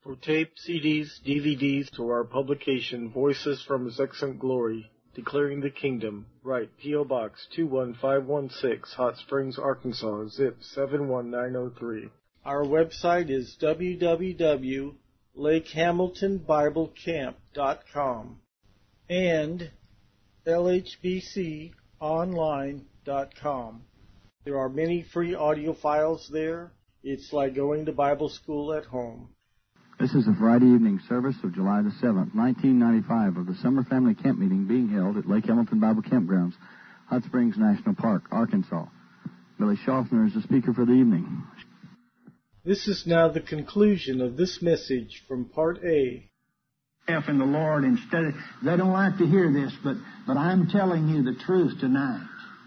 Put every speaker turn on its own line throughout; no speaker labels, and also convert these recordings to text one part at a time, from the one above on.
For tape, CDs, DVDs, to our publication, Voices from His Excellent Glory, Declaring the Kingdom, write P.O. Box 21516, Hot Springs, Arkansas, zip 71903. Our website is www.lakehamiltonbiblecamp.com and lhbconline.com. There are many free audio files there. It's like going to Bible school at home.
This is a Friday evening service of July the 7th, 1995, of the Summer Family Camp Meeting being held at Lake Hamilton Bible Campgrounds, Hot Springs National Park, Arkansas. Billy Schaffner is the speaker for the evening.
This is now the conclusion of this message from Part A.
In the Lord, instead of, they don't like to hear this, but I'm telling you the truth tonight.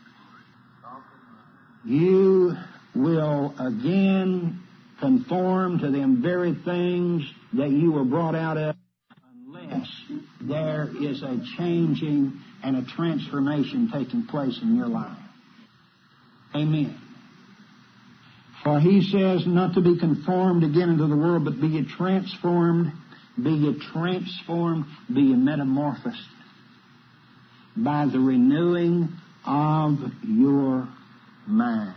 You will again conform to them very things that you were brought out of unless there is a changing and a transformation taking place in your life. Amen. For he says not to be conformed again into the world, but be ye transformed, be ye metamorphosed by the renewing of your mind.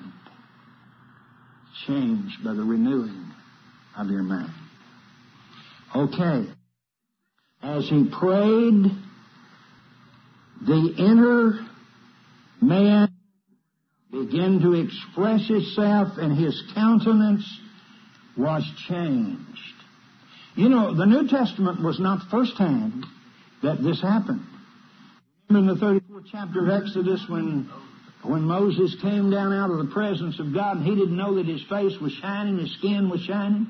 Changed by the renewing of your mind. Okay. As he prayed, the inner man began to express itself, and his countenance was changed. You know, the New Testament was not the first time that this happened. Remember in the 34th chapter of Exodus when Moses came down out of the presence of God and he didn't know that his face was shining, his skin was shining?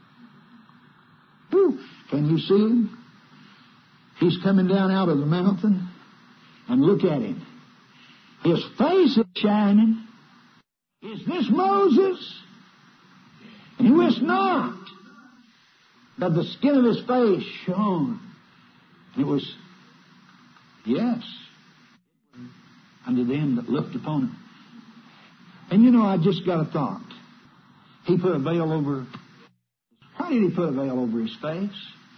Whew. Can you see him? He's coming down out of the mountain, and look at him. His face is shining. Is this Moses? And he wist not. But the skin of his face shone. It was, yes, unto them that looked upon him. And you know, I just got a thought. He put a veil over. Why did he put a veil over his face?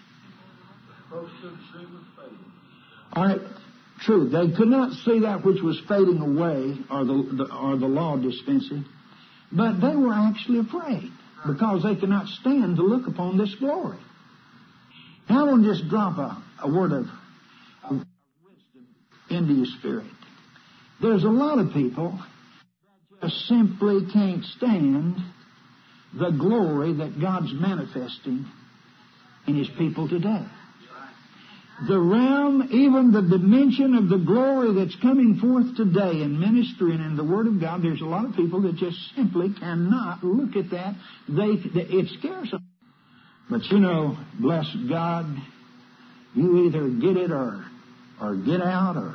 All right, true. They could not see that which was fading away, or the law dispensing, but they were actually afraid because they could not stand to look upon this glory. Now I want to just drop a word of wisdom into your spirit. There's a lot of people that just simply can't stand the glory that God's manifesting in His people today. The realm, even the dimension of the glory that's coming forth today in ministry and in the Word of God, there's a lot of people that just simply cannot look at that. It scares them. But you know, bless God, you either get it or get out, or,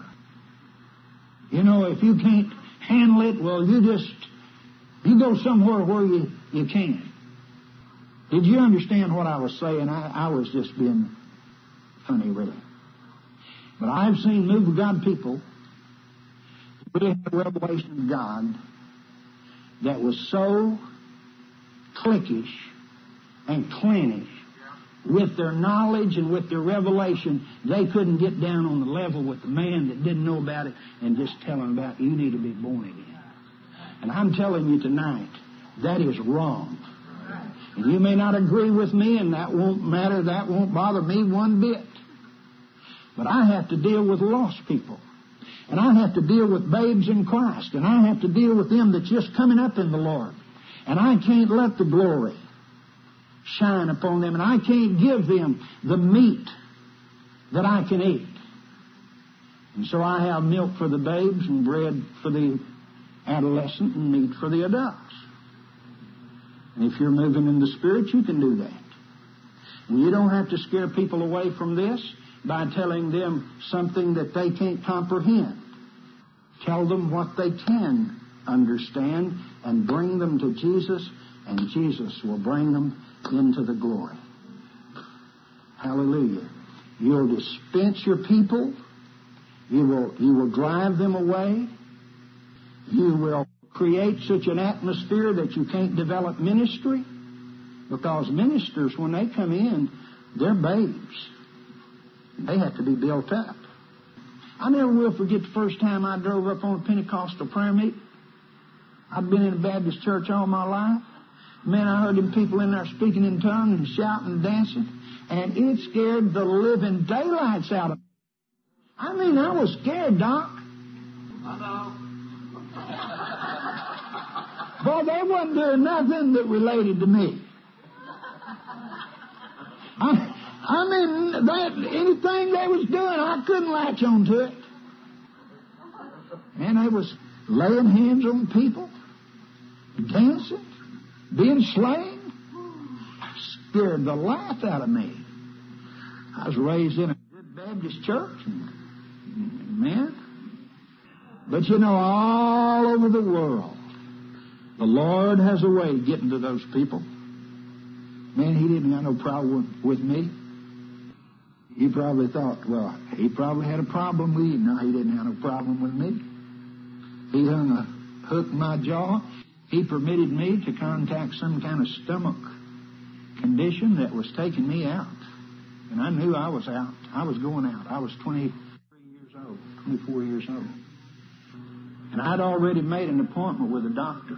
you know, if you can't handle it, well, you go somewhere where you can. Did you understand what I was saying? I was just being funny, really. But I've seen move of God people who really had a revelation of God that was so cliquish and clannish with their knowledge and with their revelation, they couldn't get down on the level with the man that didn't know about it and just tell him about, you need to be born again. And I'm telling you tonight, that is wrong. And you may not agree with me, and that won't matter, that won't bother me one bit. But I have to deal with lost people. And I have to deal with babes in Christ. And I have to deal with them that's just coming up in the Lord. And I can't let the glory shine upon them. And I can't give them the meat that I can eat. And so I have milk for the babes and bread for the adolescent and meat for the adults. And if you're moving in the Spirit, you can do that. And you don't have to scare people away from this by telling them something that they can't comprehend. Tell them what they can understand and bring them to Jesus, and Jesus will bring them into the glory. Hallelujah. You'll dispense your people. You will drive them away. You will create such an atmosphere that you can't develop ministry. Because ministers, when they come in, they're babes. They have to be built up. I never will forget the first time I drove up on a Pentecostal prayer meeting. I've been in a Baptist church all my life. Man, I heard them people in there speaking in tongues and shouting and dancing, and it scared the living daylights out of me. I mean, I was scared, Doc.
I know.
Boy, they wasn't doing nothing that related to me. I mean, anything they was doing, I couldn't latch on to it. And they was laying hands on people, dancing, being slain. Scared the life out of me. I was raised in a good Baptist church, man. But you know, all over the world, the Lord has a way of getting to those people. Man, He didn't have no problem with me. He probably thought, well, he probably had a problem with you. No, He didn't have no problem with me. He hung a hook in my jaw. He permitted me to contact some kind of stomach condition that was taking me out. And I knew I was out. I was going out. I was 24 years old. And I'd already made an appointment with a doctor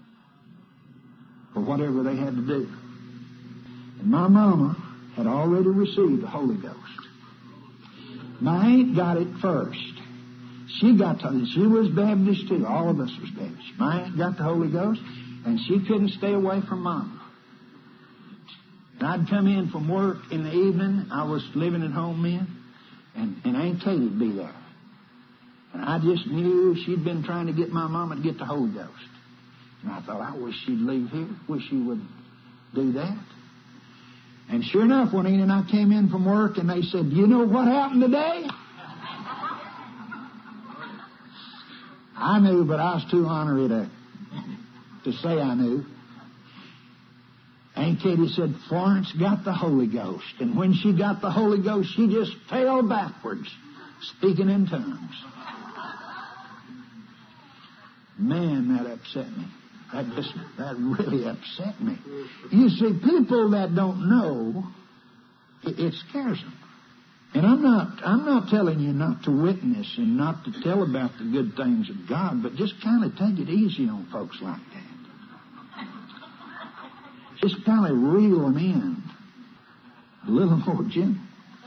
for whatever they had to do. And my mama had already received the Holy Ghost. My aunt got it first. She was Baptist too. All of us was Baptist. My aunt got the Holy Ghost, and she couldn't stay away from Mama. And I'd come in from work in the evening. I was living at home then, and Aunt Katie'd be there. And I just knew she'd been trying to get my mama to get the Holy Ghost. And I thought, I wish she'd leave here. Wish she would do that. And sure enough, when Ian and I came in from work, and they said, you know what happened today? I knew, but I was too ornery to say I knew. Aunt Katie said, Florence got the Holy Ghost. And when she got the Holy Ghost, she just fell backwards, speaking in tongues. Man, that upset me. That really upset me. You see, people that don't know, it scares them. And I'm not telling you not to witness and not to tell about the good things of God, but just kind of take it easy on folks like that. Just kind of reel them in a little more gentle.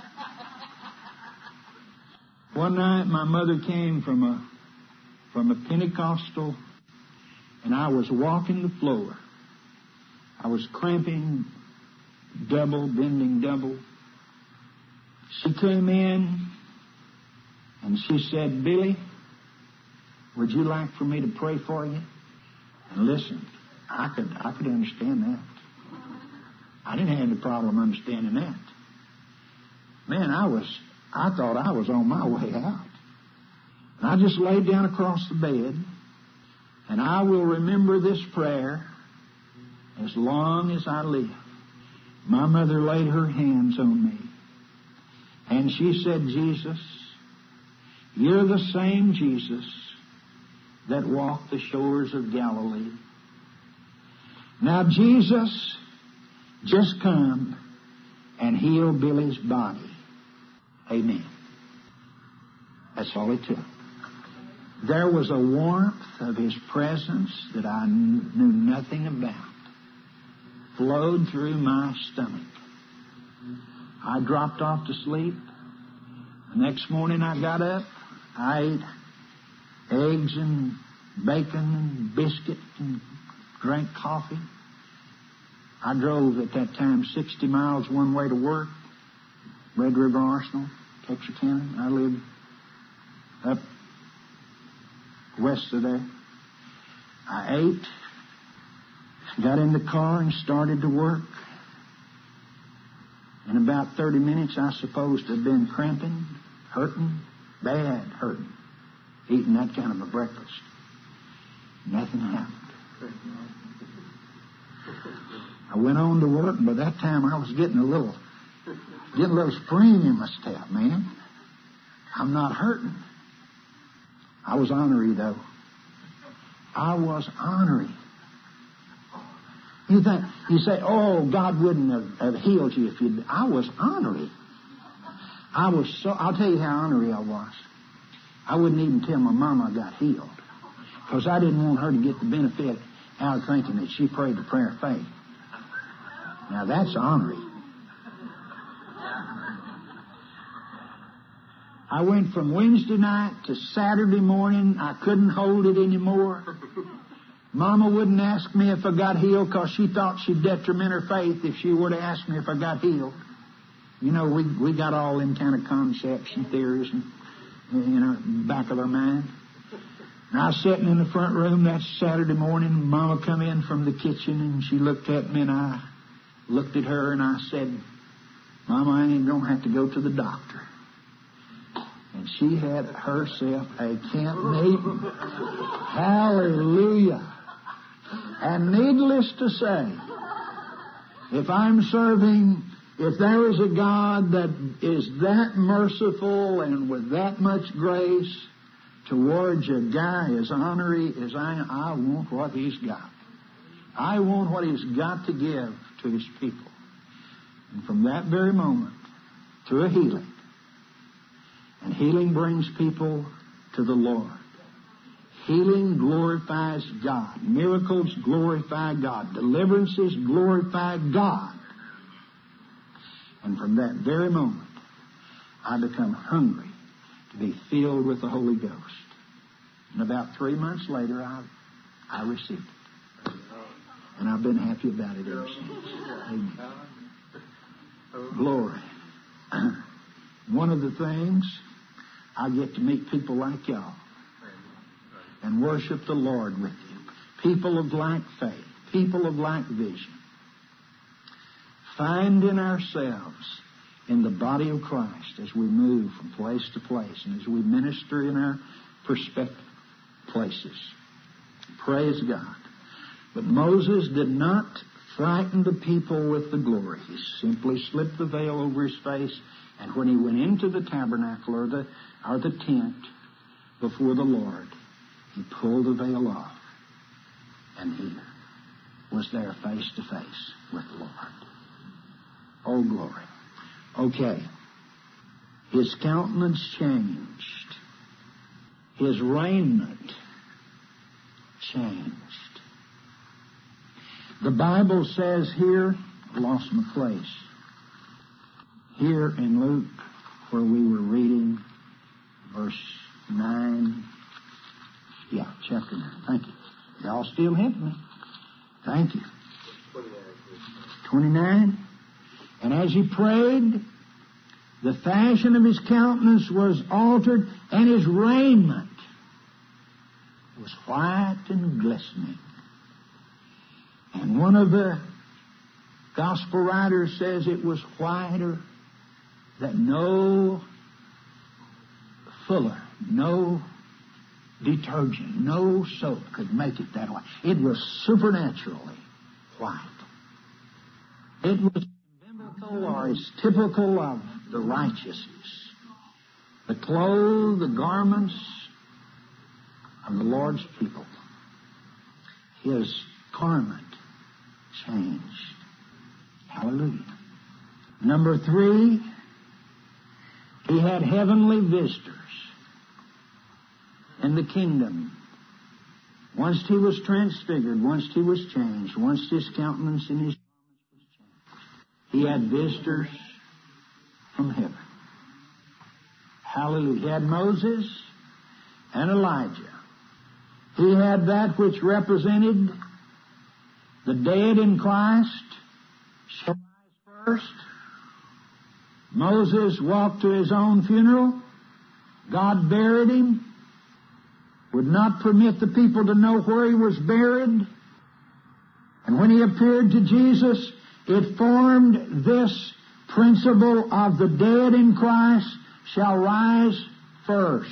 One night, my mother came from a Pentecostal, and I was walking the floor. I was cramping double, bending double. She came in, and she said, Billy, would you like for me to pray for you? And listen, I could understand that. I didn't have any problem understanding that. Man, I thought I was on my way out. And I just laid down across the bed, and I will remember this prayer as long as I live. My mother laid her hands on me, and she said, Jesus, you're the same Jesus that walked the shores of Galilee. Now, Jesus, just come and heal Billy's body. Amen. That's all it took. There was a warmth of His presence that I knew nothing about. Flowed through my stomach. I dropped off to sleep. The next morning I got up. I ate eggs and bacon and biscuit and drank coffee. I drove at that time 60 miles one way to work. Red River Arsenal, Texarkana. I lived up west of there. I ate, got in the car and started to work. In about 30 minutes, I supposed to have been cramping, hurting, bad hurting, eating that kind of a breakfast. Nothing happened. I went on to work, and by that time I was getting a little spring in my step, man. I'm not hurting. I was ornery, though. I was ornery. You say, oh, God wouldn't have healed you if you. I was ornery. I'll tell you how ornery I was. I wouldn't even tell my mama I got healed, because I didn't want her to get the benefit out of thinking that she prayed the prayer of faith. Now that's ornery. I went from Wednesday night to Saturday morning. I couldn't hold it anymore. Mama wouldn't ask me if I got healed because she thought she'd detriment her faith if she were to ask me if I got healed. You know, we got all them kind of concepts and theories and, back of our mind. And I was sitting in the front room that Saturday morning. Mama come in from the kitchen and she looked at me and I looked at her and I said, Mama, I ain't going to have to go to the doctor. And she had herself a camp meeting. Hallelujah. And needless to say, if there is a God that is that merciful and with that much grace towards a guy as ornery as I want what he's got. I want what he's got to give to his people. And from that very moment, through a healing, and healing brings people to the Lord. Healing glorifies God. Miracles glorify God. Deliverances glorify God. And from that very moment, I become hungry to be filled with the Holy Ghost. And about 3 months later, I received it. And I've been happy about it ever since. Amen. Glory. One of the things, I get to meet people like y'all and worship the Lord with you. People of like faith, people of like vision. Find in ourselves, in the body of Christ, as we move from place to place and as we minister in our prospective places. Praise God. But Moses did not frighten the people with the glory. He simply slipped the veil over his face, and when he went into the tabernacle or the tent before the Lord, he pulled the veil off, and he was there face to face with the Lord. Oh, glory. Okay. His countenance changed. His raiment changed. The Bible says here, I lost my place, here in Luke, where we were reading verse 9. Yeah, chapter 9. Thank you. Y'all still helping me. Thank you. 29. And as he prayed, the fashion of his countenance was altered, and his raiment was white and glistening. And one of the gospel writers says it was whiter that no fuller, no detergent, no soap could make it that white. It was supernaturally white. It was biblical, or is typical of the righteousness. The clothes, the garments of the Lord's people. His garment changed. Hallelujah. Number 3, he had heavenly visitors in the kingdom. Once he was transfigured, once he was changed, once his countenance and his garments was changed, he had visitors from heaven. Hallelujah. He had Moses and Elijah. He had that which represented the dead in Christ shall rise first. Moses walked to his own funeral. God buried him. Would not permit the people to know where he was buried. And when he appeared to Jesus, it formed this principle of the dead in Christ shall rise first.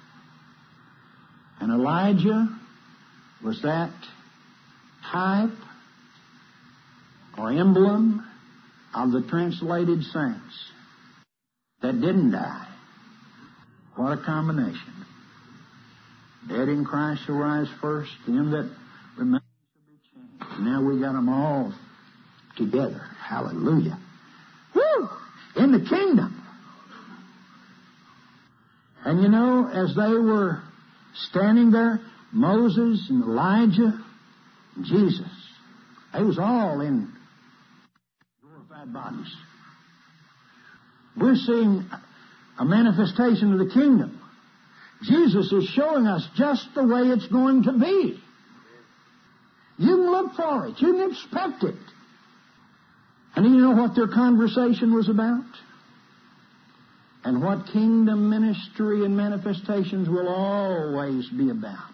And Elijah was that type or emblem of the translated saints that didn't die. What a combination. Dead in Christ shall rise first, them that remain shall be changed. Now we got them all together. Hallelujah. Woo! In the kingdom. And you know, as they were standing there, Moses and Elijah, and Jesus, they was all in glorified bodies. We're seeing a manifestation of the kingdom. Jesus is showing us just the way it's going to be. You can look for it. You can expect it. And you know what their conversation was about? And what kingdom ministry and manifestations will always be about.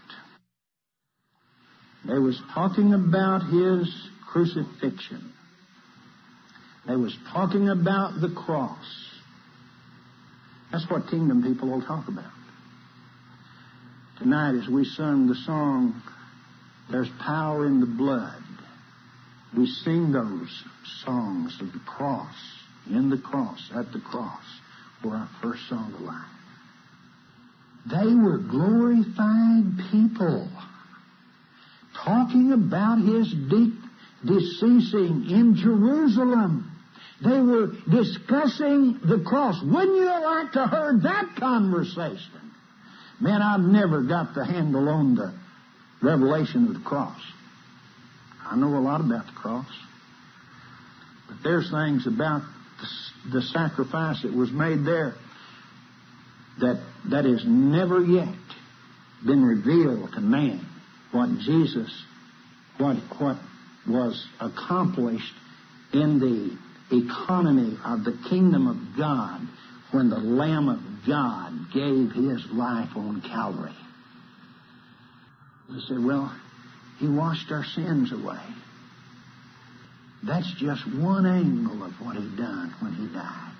They was talking about His crucifixion. They was talking about the cross. That's what kingdom people will talk about. Tonight, as we sung the song, "There's Power in the Blood," we sing those songs of the cross, in the cross, at the cross, were our first song of life. They were glorified people, talking about His deceasing in Jerusalem. They were discussing the cross. Wouldn't you like to heard that conversation? Man, I've never got the handle on the revelation of the cross. I know a lot about the cross. But there's things about the sacrifice that was made there that has never yet been revealed to man. What was accomplished in the economy of the kingdom of God when the Lamb of God gave His life on Calvary. We say, well, He washed our sins away. That's just one angle of what He done when He died.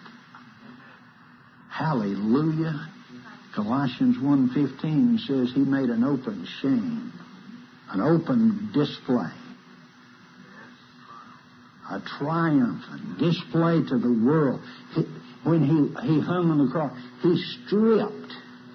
Hallelujah. Colossians 1:15 says He made an open shame, an open display, a triumphant display to the world. When he hung on the cross, He stripped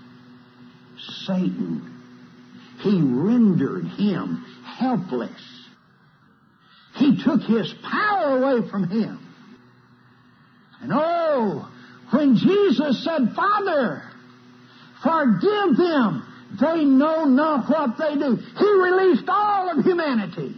Satan. He rendered him helpless. He took his power away from him. And oh, when Jesus said, "Father, forgive them, they know not what they do," He released all of humanity.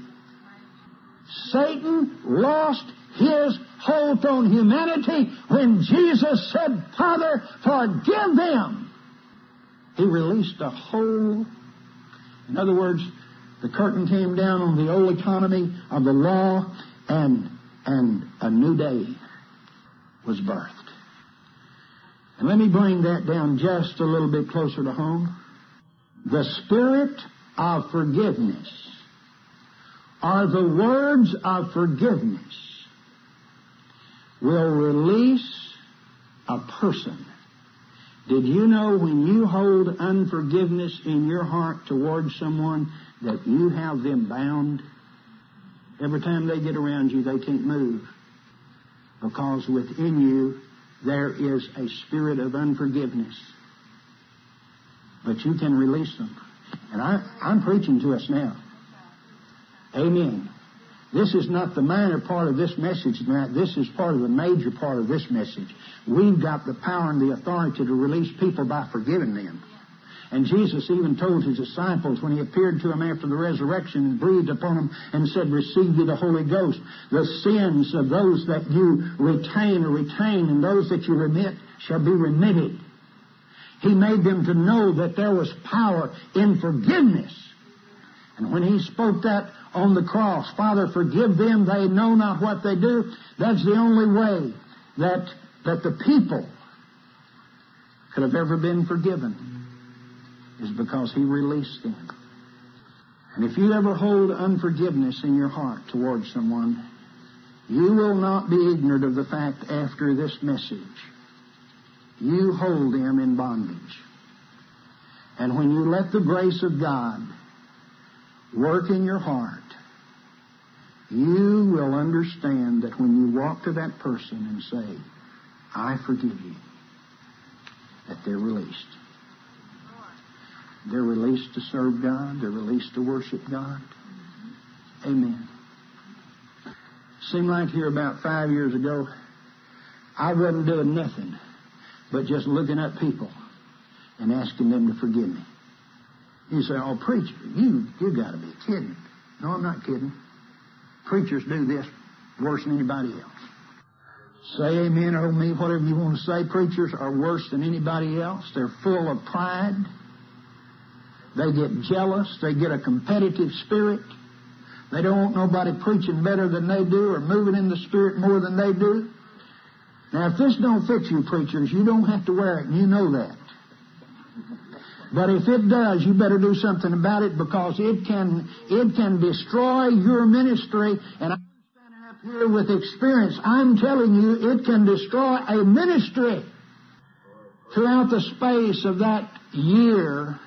Satan lost his hold on humanity when Jesus said, "Father, forgive them." He released a whole. In other words, the curtain came down on the old economy of the law, and a new day was birthed. And let me bring that down just a little bit closer to home. The spirit of forgiveness, or the words of forgiveness, will release a person. Did you know when you hold unforgiveness in your heart towards someone that you have them bound? Every time they get around you, they can't move. Because within you, there is a spirit of unforgiveness. But you can release them. And I'm preaching to us now. Amen. This is not the minor part of this message tonight. This is part of the major part of this message. We've got the power and the authority to release people by forgiving them. And Jesus even told His disciples when He appeared to them after the resurrection and breathed upon them and said, "Receive you the Holy Ghost. The sins of those that you retain are retained, and those that you remit shall be remitted." He made them to know that there was power in forgiveness. And when He spoke that on the cross, "Father, forgive them, they know not what they do," that's the only way that the people could have ever been forgiven, is because He released them. And if you ever hold unforgiveness in your heart towards someone, you will not be ignorant of the fact after this message. You hold them in bondage. And when you let the grace of God work in your heart, you will understand that when you walk to that person and say, "I forgive you," that they're released. They're released to serve God. They're released to worship God. Amen. Seemed like here about 5 years ago, I wasn't doing nothing but just looking at people and asking them to forgive me. You say, oh, preacher, you got to be kidding. No, I'm not kidding. Preachers do this worse than anybody else. Say amen or me, whatever you want to say. Preachers are worse than anybody else. They're full of pride. They get jealous. They get a competitive spirit. They don't want nobody preaching better than they do or moving in the Spirit more than they do. Now, if this don't fit you, preachers, you don't have to wear it, and you know that. But if it does, you better do something about it, because it can destroy your ministry. And I'm standing up here with experience. I'm telling you, it can destroy a ministry. Throughout the space of that year,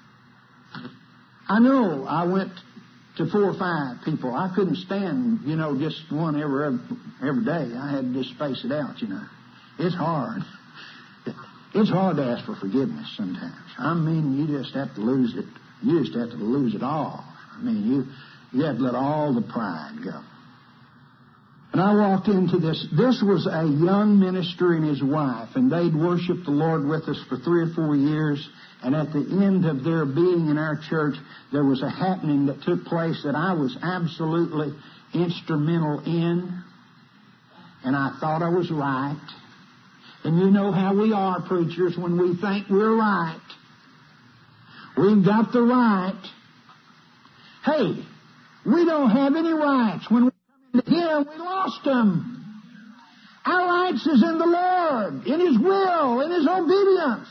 I know I went to 4 or 5 people. I couldn't stand, just one every day. I had to just space it out, It's hard. It's hard to ask for forgiveness sometimes. I mean, you just have to lose it. You just have to lose it all. I mean, you have to let all the pride go. And I walked into this. This was a young minister and his wife, and they'd worshiped the Lord with us for 3 or 4 years. And at the end of their being in our church, there was a happening that took place that I was absolutely instrumental in. And I thought I was right. And you know how we are, preachers, when we think we're right. We've got the right. Hey, we don't have any rights. When we come into Him, we lost them. Our rights is in the Lord, in His will, in His obedience.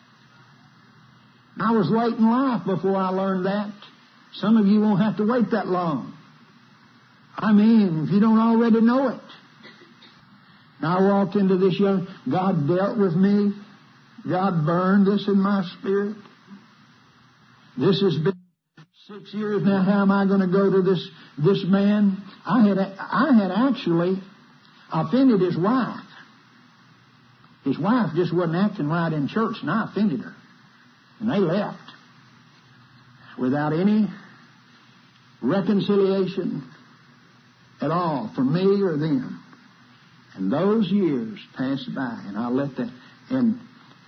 I was late in life before I learned that. Some of you won't have to wait that long. I mean, if you don't already know it. Now I walked into this God dealt with me. God burned this in my spirit. This has been 6 years now. How am I going to go to this man? I had actually offended his wife. His wife just wasn't acting right in church, and I offended her. And they left without any reconciliation at all from me or them. And those years passed by, and I let that, and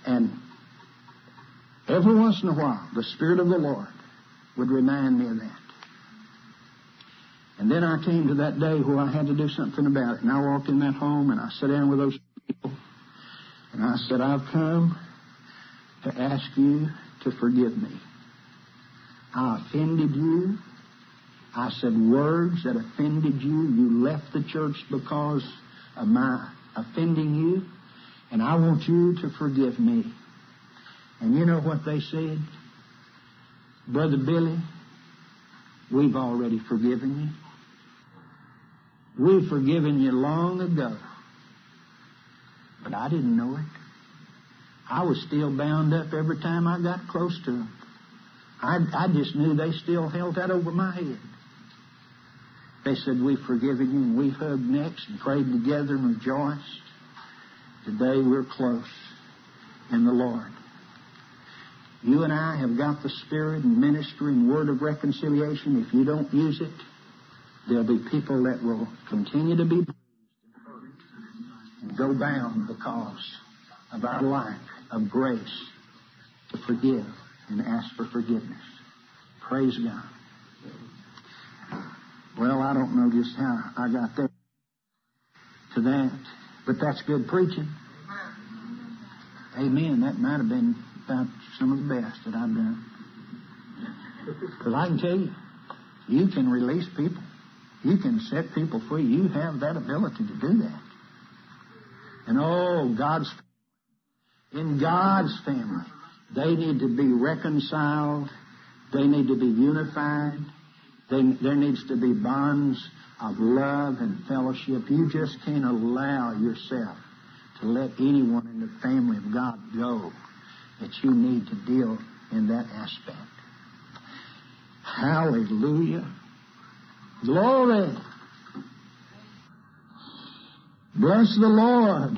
every once in a while, the Spirit of the Lord would remind me of that. And then I came to that day where I had to do something about it. And I walked in that home, and I sat down with those people, and I said, I've come to ask you to forgive me. I offended you. I said words that offended you. You left the church because of my offending you. And I want you to forgive me. And you know what they said? Brother Billy, we've already forgiven you. We've forgiven you long ago. But I didn't know it. I was still bound up every time I got close to them. I just knew they still held that over my head. They said, we've forgiven you, and we hugged necks and prayed together and rejoiced. Today we're close in the Lord. You and I have got the Spirit and ministry and word of reconciliation. If you don't use it, there'll be people that will continue to be bruised and hurt and go bound because of our lack of grace to forgive and ask for forgiveness. Praise God. Well, I don't know just how I got there to that, but that's good preaching. Amen. That might have been about some of the best that I've done. Because I can tell you, you can release people. You can set people free. You have that ability to do that. And in God's family, they need to be reconciled. They need to be unified. There needs to be bonds of love and fellowship. You just can't allow yourself to let anyone in the family of God go that you need to deal in that aspect. Hallelujah. Glory. Bless the Lord.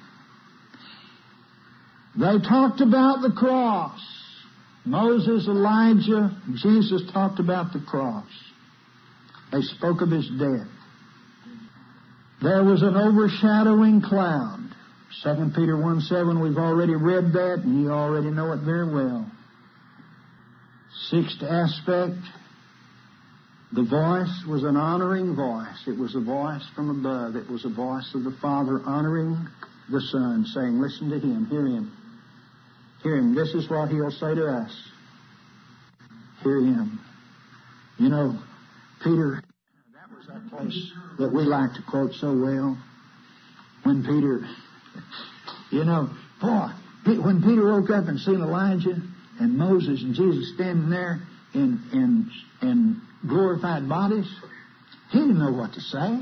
They talked about the cross. Moses, Elijah, Jesus talked about the cross. They spoke of His death. there was an overshadowing cloud. 2 Peter 1:7, we've already read that, and you already know it very well. Sixth aspect, the voice was an honoring voice. It was a voice from above. It was a voice of the Father honoring the Son, saying, listen to Him, hear Him. Hear Him. This is what He'll say to us. Hear Him. You know, Peter, that was that place that we like to quote so well. When Peter, you know, boy, when Peter woke up and seen Elijah and Moses and Jesus standing there in glorified bodies, he didn't know what to say.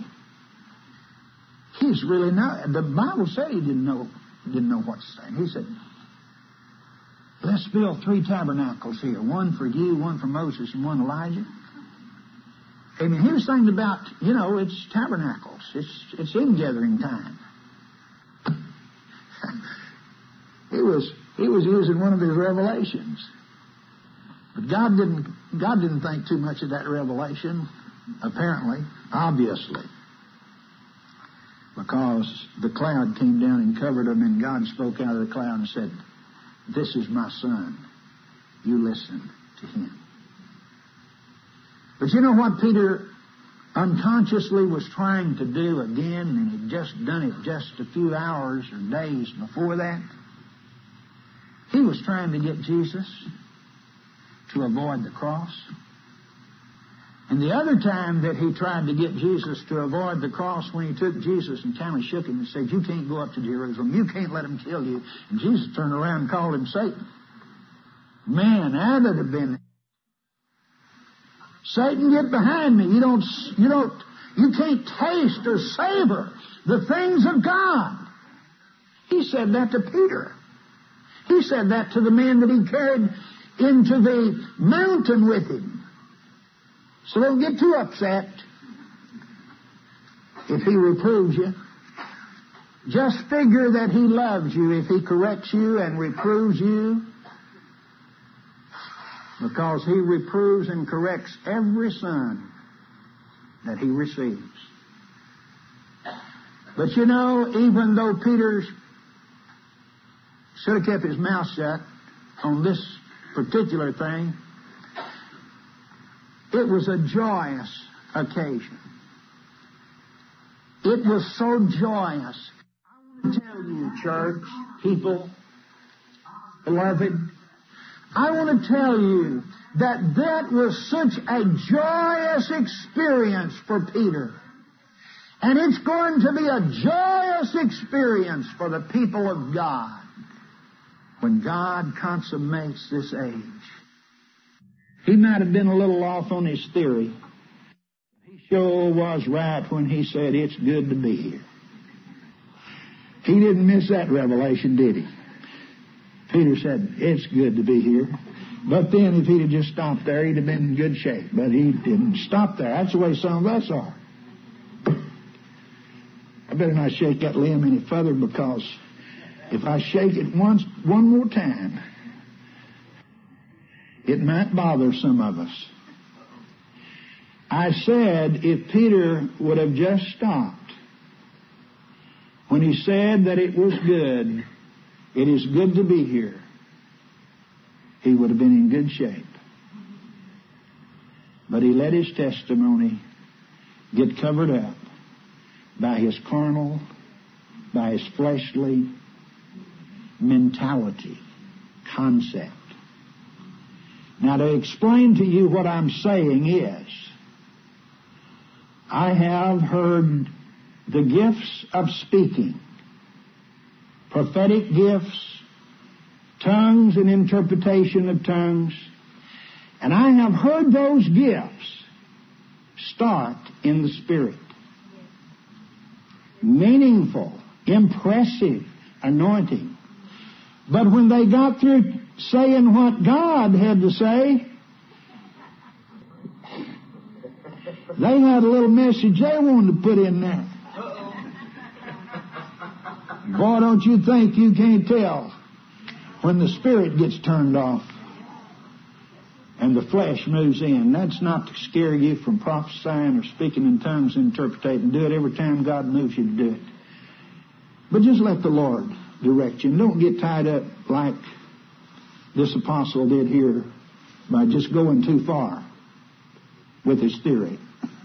He's really not. The Bible said he didn't know what to say. He said, let's build 3 tabernacles here. One for you, one for Moses, and one Elijah. I mean, he was thinking about, you know, it's tabernacles. It's in-gathering time. He was using one of his revelations. But God didn't think too much of that revelation, apparently, obviously. Because the cloud came down and covered him, and God spoke out of the cloud and said, this is my Son. You listen to Him. But you know what Peter unconsciously was trying to do again, and he'd just done it just a few hours or days before that? He was trying to get Jesus to avoid the cross. And the other time that he tried to get Jesus to avoid the cross, when he took Jesus and kind of shook him and said, you can't go up to Jerusalem. You can't let them kill you. And Jesus turned around and called him Satan. Man, that would have been... Satan, get behind me. You can't taste or savor the things of God. He said that to Peter. He said that to the man that he carried into the mountain with him. So don't get too upset if he reproves you. Just figure that he loves you if he corrects you and reproves you, because he reproves and corrects every son that he receives. But you know, even though Peter should have kept his mouth shut on this particular thing, it was a joyous occasion. It was so joyous. I want to tell you, church, people, beloved, I want to tell you that was such a joyous experience for Peter. And it's going to be a joyous experience for the people of God when God consummates this age. He might have been a little off on his theory. He sure was right when he said it's good to be here. He didn't miss that revelation, did he? Peter said, it's good to be here. But then if he'd have just stopped there, he'd have been in good shape. But he didn't stop there. That's the way some of us are. I better not shake that limb any further, because if I shake it one more time, it might bother some of us. I said if Peter would have just stopped when he said that it was good, it is good to be here, he would have been in good shape. But he let his testimony get covered up by his carnal, by his fleshly mentality, concept. Now, to explain to you what I'm saying is, I have heard the gifts of speaking, prophetic gifts, tongues and interpretation of tongues, and I have heard those gifts start in the Spirit. Meaningful, impressive anointing. But when they got through saying what God had to say, they had a little message they wanted to put in there. Boy, don't you think you can't tell when the Spirit gets turned off. and the flesh moves in. That's not to scare you from prophesying or speaking in tongues and interpreting. Do it every time God moves you to do it. But just let the Lord direct you. And don't get tied up like this apostle did here by just going too far with his theory.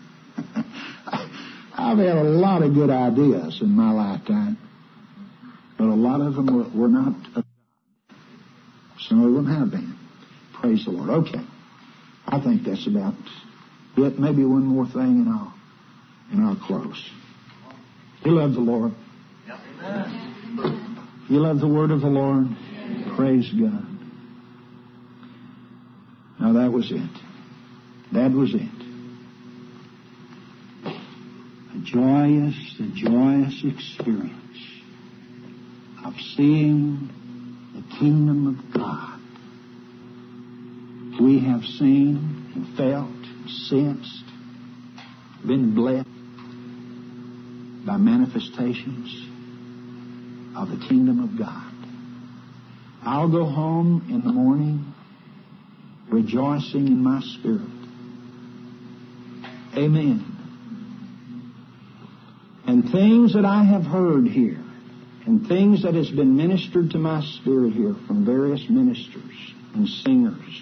I've had a lot of good ideas in my lifetime, but a lot of them were not of God. Some of them have been. Praise the Lord. Okay. I think that's about it. Maybe one more thing and I'll close. You love the Lord? You love the word of the Lord? Praise God. Now that was it. That was it. A joyous experience of seeing the kingdom of God. We have seen and felt, sensed, been blessed by manifestations of the kingdom of God. I'll go home in the morning rejoicing in my spirit. Amen. And things that I have heard here, and things that has been ministered to my spirit here from various ministers and singers,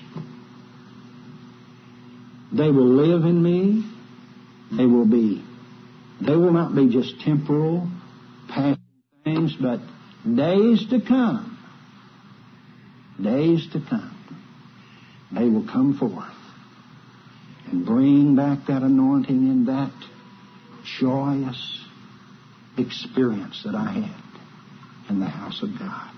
they will live in me. They will not be just temporal, passing things, but days to come, they will come forth and bring back that anointing and that joyous experience that I had in the house of God.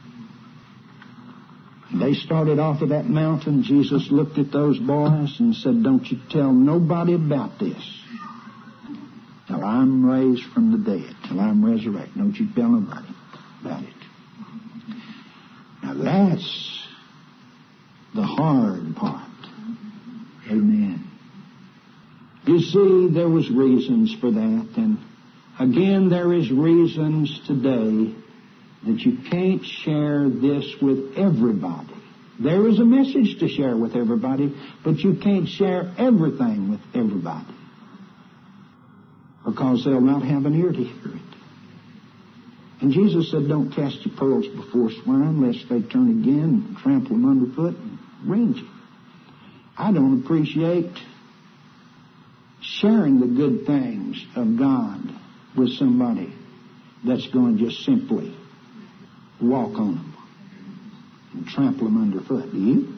They started off of that mountain. Jesus looked at those boys and said, don't you tell nobody about this till I'm raised from the dead, till I'm resurrected. Don't you tell nobody about it. Now that's the hard part. Amen. You see, there was reasons for that, and again, there is reasons today that you can't share this with everybody. There is a message to share with everybody, but you can't share everything with everybody because they'll not have an ear to hear it. And Jesus said, don't cast your pearls before swine, lest they turn again and trample them underfoot and rend you. I don't appreciate sharing the good things of God with somebody that's going to just simply walk on them and trample them underfoot. Do you?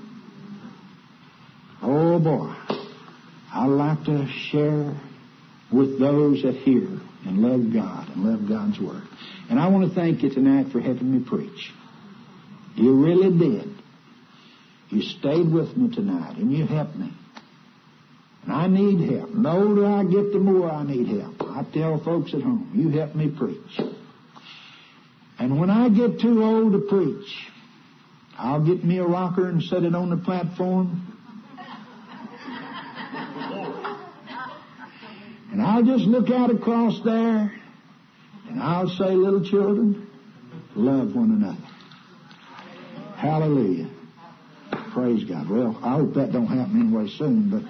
Oh boy, I like to share with those that hear and love God and love God's Word. And I want to thank you tonight for having me preach. You really did. You stayed with me tonight and you helped me. And I need help. The older I get, the more I need help. I tell folks at home, you help me preach. And when I get too old to preach, I'll get me a rocker and set it on the platform. And I'll just look out across there and I'll say, little children, love one another. Hallelujah. Praise God. Well, I hope that don't happen anyway soon, but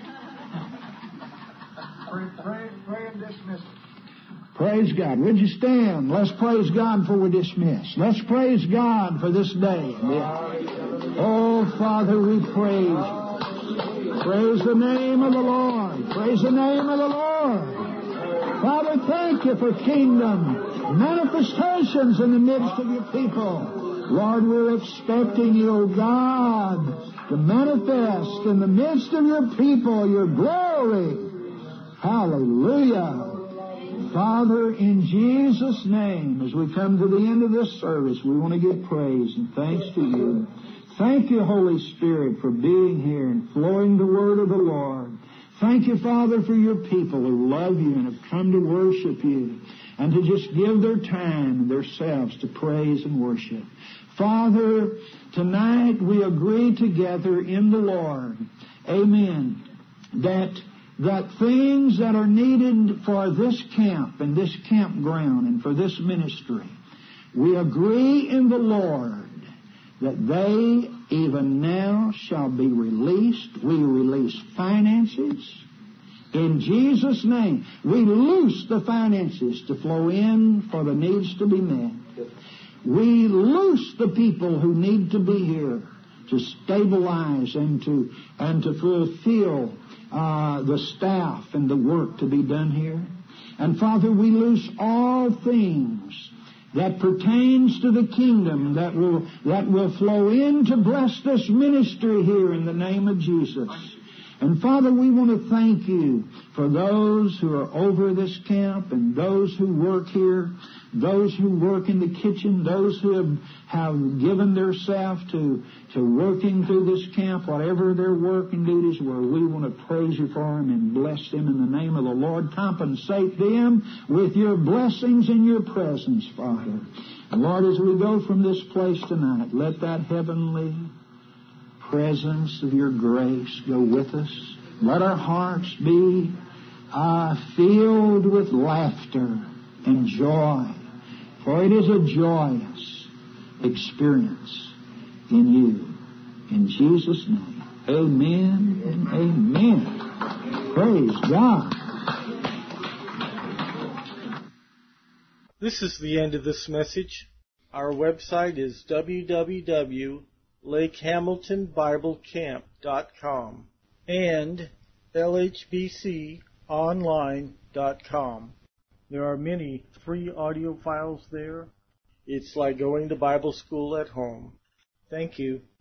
pray and dismiss it. Praise God. Would you stand? Let's praise God before we dismiss. Let's praise God for this day. Oh, Father, we praise you. Praise the name of the Lord. Praise the name of the Lord. Father, thank you for kingdom manifestations in the midst of your people. Lord, we're expecting you, oh God, to manifest in the midst of your people your glory. Hallelujah. Father, in Jesus' name, as we come to the end of this service, we want to give praise and thanks to you. Thank you, Holy Spirit, for being here and flowing the word of the Lord. Thank you, Father, for your people who love you and have come to worship you and to just give their time and themselves to praise and worship. Father, tonight we agree together in the Lord, amen, that things that are needed for this camp and this campground and for this ministry, we agree in the Lord that they even now shall be released. We release finances. In Jesus' name, we loose the finances to flow in for the needs to be met. We loose the people who need to be here to stabilize and to fulfill the staff and the work to be done here. And Father, we loose all things that pertains to the kingdom that will flow in to bless this ministry here in the name of Jesus. And Father, we want to thank you for those who are over this camp and those who work here, those who work in the kitchen, those who have given themselves to working through this camp, whatever their work and duties were. We want to praise you for them and bless them in the name of the Lord. Compensate them with your blessings and your presence, Father. And Lord, as we go from this place tonight, let that heavenly presence of your grace go with us. Let our hearts be filled with laughter and joy, for it is a joyous experience in you. In Jesus' name, amen and amen. Praise God.
This is the end of this message. Our website is www.lakehamiltonbiblecamp.com and lhbconline.com. There are many free audio files there. It's like going to Bible school at home. Thank you.